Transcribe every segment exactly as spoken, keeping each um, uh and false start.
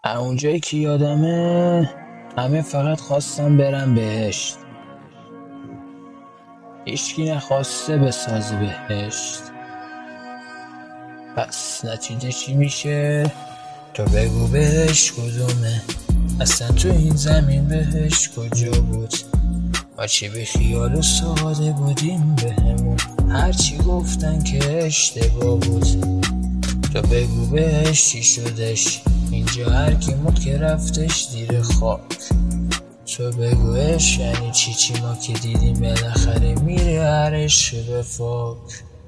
اونجایی که یادمه همه فقط خواستم برم بهشت، هیچکی نخواسته بسازه بهشت. پس نتیجه چی میشه؟ تو بگو بهشت کدومه؟ اصلا تو این زمین بهشت کجا بود؟ ما چی به خیال و ساده بودیم بهمون، هرچی گفتن که اشتباه بود. تو بگو بهشت چی شدش؟ اینجا هر کی مرد که رفتش زیر خاک. تو بگو عشق یعنی چی؟ چی ما که دیدیم بالاخره میره هر عشق به فاک.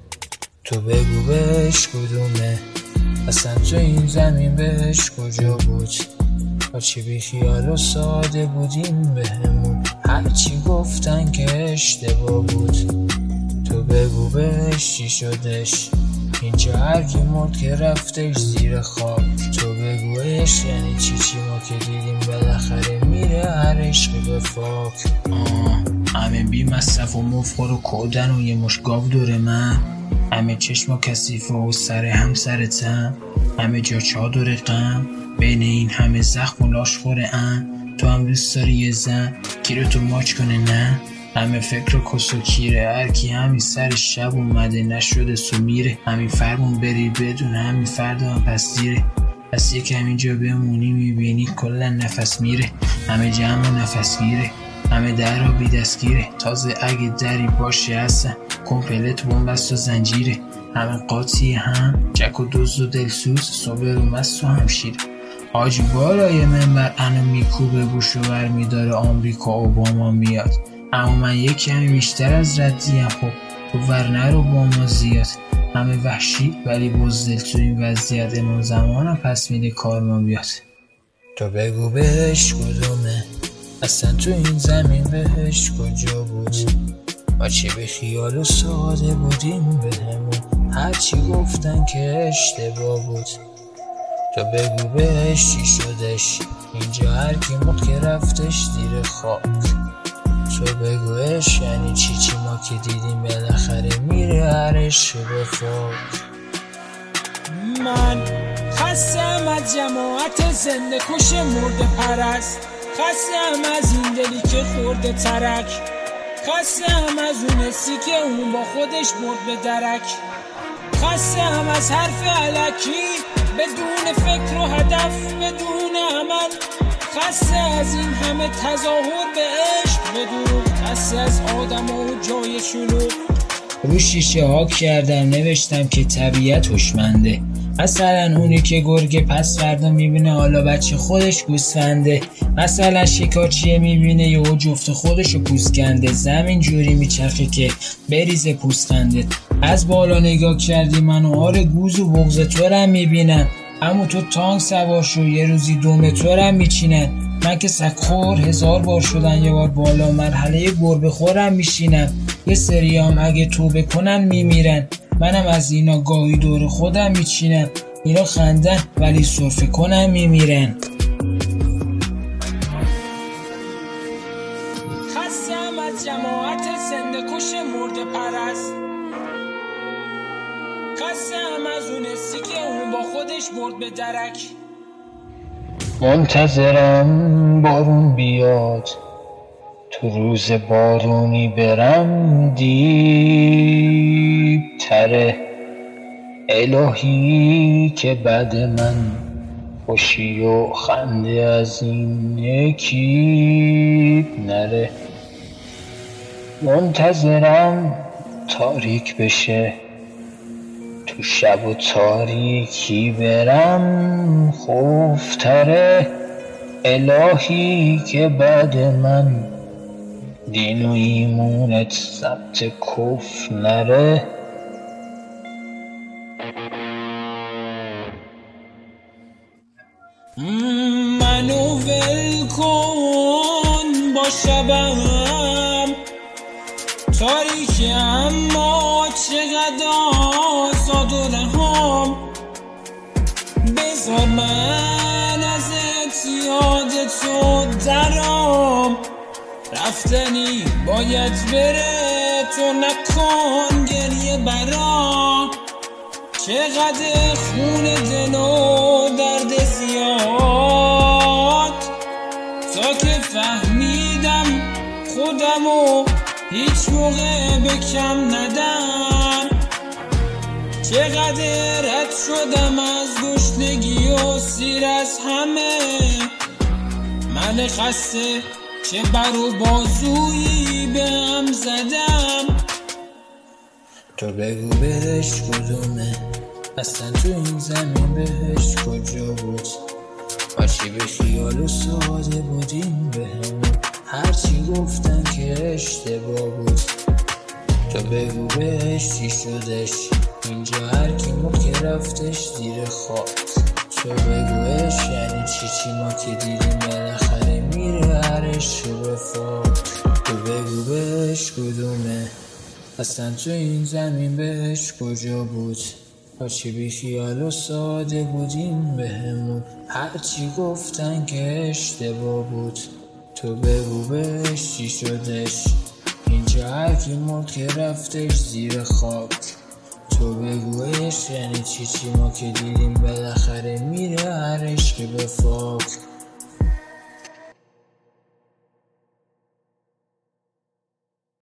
تو بگو بهشت کدومه؟ اصلا تو این زمین بهشت کجا بود؟ ما چی بی خیال و ساده بودیم بهمون، هرچی گفتن که اشتباه بود. تو بگو بهشت چی شدش؟ اینجا هر کی مرد که رفتش زیر خاک. تو بگو عشق یعنی چی؟ چی ما که دیدیم بالاخره میره هر عشق به فاک. همه بی مصرف و مفخور و کودن و یه مش گاو دور من، همه چشم و کثیفه و سر هم سرتم، همه جا چادر غم، بین این همه زخم و لاش خوره ان. تو هم دوست داری یه زن کی رو تو ماچ کنه؟ نه، همه فکر و کس و کیره، هر کی همین سر شب اومده نشده سو میره. همین فرمون بری بدون همین فردا هم پس دیره. پس یکم اینجا بمونی میبینی کلا نفس میره، همه جمع و نفس گیره، همه در رو بی دستگیره. تازه اگه دری باشه هستن کمپلت بومبست و زنجیره، همه قاطی هم جک و دوز و دلسوز، صبر و مست و همشیره. آجی بالای منبر انو میکوبه بوش و بر میداره آمریکا اوباما میاد، اما من یکی همی بیشتر از ردیم. خب تو ورنه رو با ما زیاد، همه وحشی ولی بزدل تو این وضعیت. امام زمانم پس میده کار ما بیاد. تو بگو بهشت کدومه؟ اصلا تو این زمین بهشت کجا بود؟ ما چی به خیال و ساده بودیم بهمون، هرچی گفتن که اشتباه بود. تو بگو بهشت چی شدش؟ اینجا هر کی مرد که رفتش زیر خاک. تو بگو عشق یعنی چی؟ چی ما که دیدیم بالاخره میره هر عشق به فاک. من خستم از جماعت زنده کش مرده پرست، خستم از این دلی که خورده ترک، خستم از اون حسی که اون با خودش مرد به درک، خستم از حرف علکی بدون فکر و هدف بدون عمل، خسته از این همه تظاهر به عشق به دروغ، خسته از آدم و جای شلوغ. رو شیشه ها کردم نوشتم که طبیعت هوشمنده، مثلا اونی که گرگه پس فردا میبینه حالا بچه خودش گوسفنده، مثلا شکارچیه میبینه یهو جفت خودشو پوست کنده، زمین جوری میچرخه که بریزه پوستنده. از بالا نگاه کردی منو آره گوز و بغض تو رم میبینم، اما تو تانک سوار شو یه روزی دوم تو رم میچینن. من که سگخور هزار بار شدن یه بار بالا مرحله گربه خورم میشینم، یه سریام اگه توبه کنن میمیرن، منم از اینا گاهی دور خودم میچینم، اینا خندن ولی سرفه کنن میمیرن. خستم از جماعت زنده کش مرده پرست، خستم از اون حسی که اون با خودش مرد به درک. منتظرم بارون بیاد تو روز بارونی برم دیب تره، الهی که بعد من خوشی و خنده از این یکی نره. منتظرم تاریک بشه تو شب و تاریکی برم خوفتره، الهی که بعد من دین و ایمونت ثبت کف نره. منو ول کن با شبم تاریکی اما چقدر آزاد و رهام، بذار من از یاد تو درام، رفتنی باید بره تو نکن گریه برام، چقدر خون دل و درد زیاد بدم و هیچ موقع به کم ندم. چقدر رد شدم از گشنگی و سیر از همه، من خسته چه بر و بازویی به هم زدم. تو بگو بهش کدومه، اصلا تو این زمین بهش کجا بود؟ ما چی به خیال و ساده بودیم به همون، هرچی گفتن که اشتباه بود. تو بگو بهش چی شدش، اینجا هر کی ما که رفتش زیر خاک. تو بگوش یعنی چی چی ما که دیدیم بالاخره میره هر عشق به فاک. تو بگو بهش کدومه، اصلا تو این زمین بهش کجا بود؟ هرچی بی خیال و ساده بودیم به همون، هرچی گفتن که اشتباه بود. تو بگو بهش چی شدش، اینجا هر کی مرد که رفتش زیر خاک. تو بگوش یعنی چی چی ما که دیدیم بالاخره میره هر عشق به فاک.